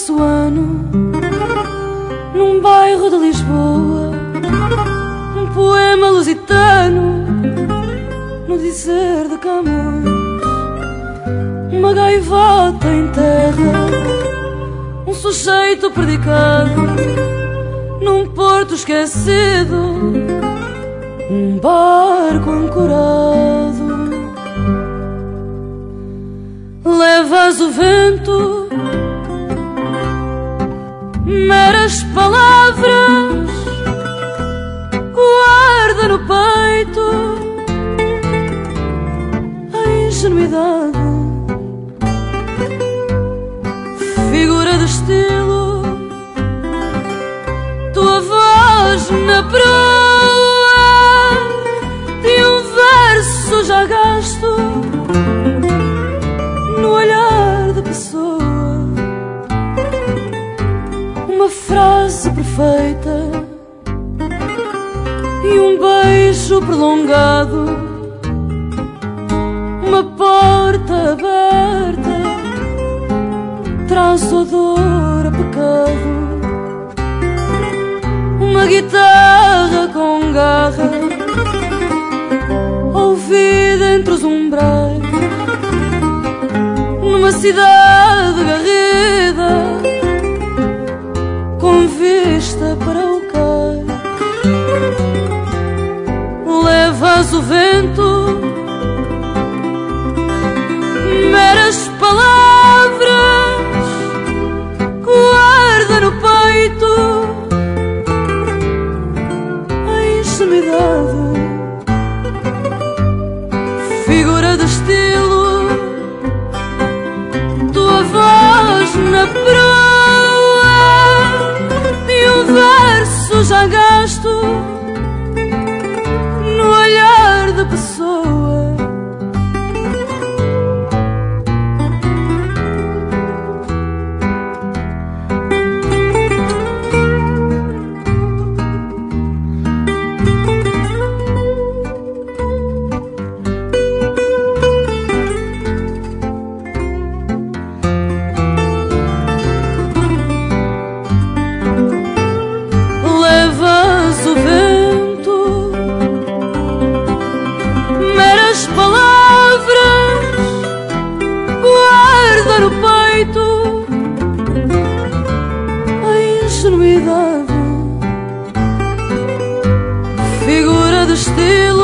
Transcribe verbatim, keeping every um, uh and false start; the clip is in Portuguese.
passa o ano num bairro de Lisboa, um poema lusitano no dizer de Camões. Uma gaivota em terra, um sujeito predicado num porto esquecido, um barco ancorado. Levas o vento, meras palavras, guarda no peito a ingenuidade, figura de estilo, tua voz na proa de um verso já gasto no olhar de pessoa. Uma frase perfeita e um beijo prolongado, uma porta aberta traz odor a pecado, uma guitarra com garra ouvida entre os umbrais, numa cidade garrida com vista para o cais. Levas o vento, meras palavras, guarda no peito a ingenuidade, figura de estilo, tua voz na proa de um verso já gasto no olhar da pessoa. Levas o vento, meras palavras, guarda no peito a ingenuidade, figura de estilo,